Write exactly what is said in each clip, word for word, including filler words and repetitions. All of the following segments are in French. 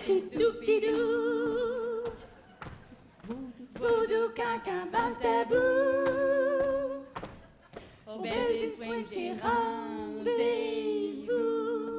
c'est doupidou. Voodoo, caca, bantabou. Au bel swing, j'ai rendez-vous.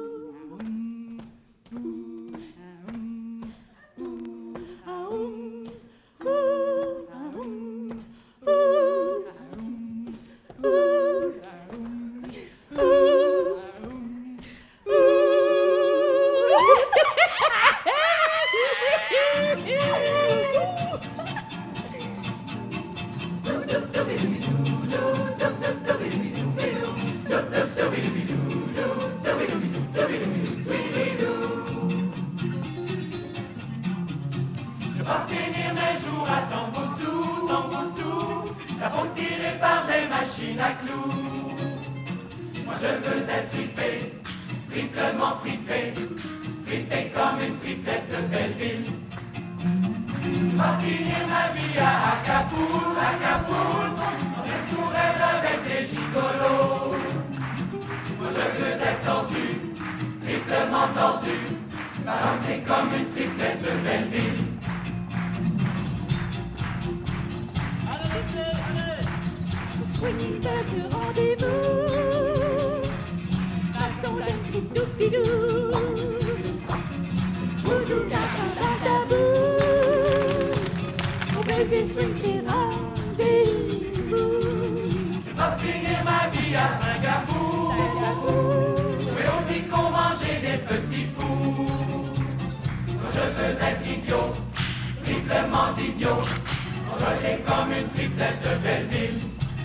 Je vais finir mes jours à Tombouctou, Tombouctou, la peau tirée par des machines à clous. Moi je veux être frippé, triplement frippé, frippé comme une triplette de Belleville. Je vais finir ma vie à Acapulco, Acapulco, dans une tourelle avec des gigolos. Moi je veux être tendu, triplement tendu, balancé comme une triplette de Belleville. Swinging back le rendez-vous. Bâton d'un c'est doupidou. Voodoo, caca, bantabou. Au baby swing, j'ai rendez-vous. Je vais finir ma vie à Singapour, jouer au dicon, manger des petits fous. Moi je veux être idiot, triplement idiot, enrôlé comme une triplette de Belleville.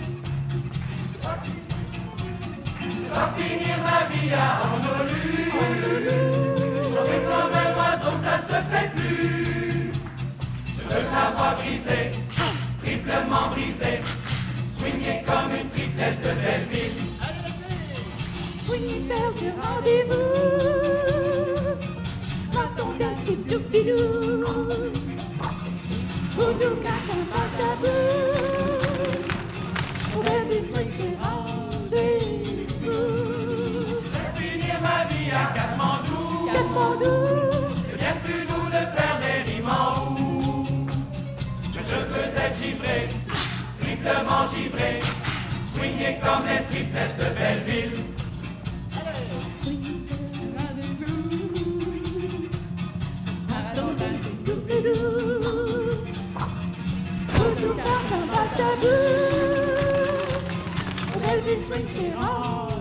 Je vais finir ma vie à Honolulu, chanter comme un oiseau, ça ne se fait plus. Je veux la voix brisée, triplement brisée, swinguer comme une triplette de Belleville. Swinging back le rendez-vous. Bâton d'un c'est doupidou. Voodoo, caca, bantabou. Au baby swing, j'ai rendez-vous. Ma vie à Katmandou, Katmandou. C'est bien plus doux de faire des rimes en haut. Que je veux être givré, triplement givré, swingé comme les triplettes de Belleville. Voodoo, caca, bantabou. Au baby swing, j'ai rendez-vous.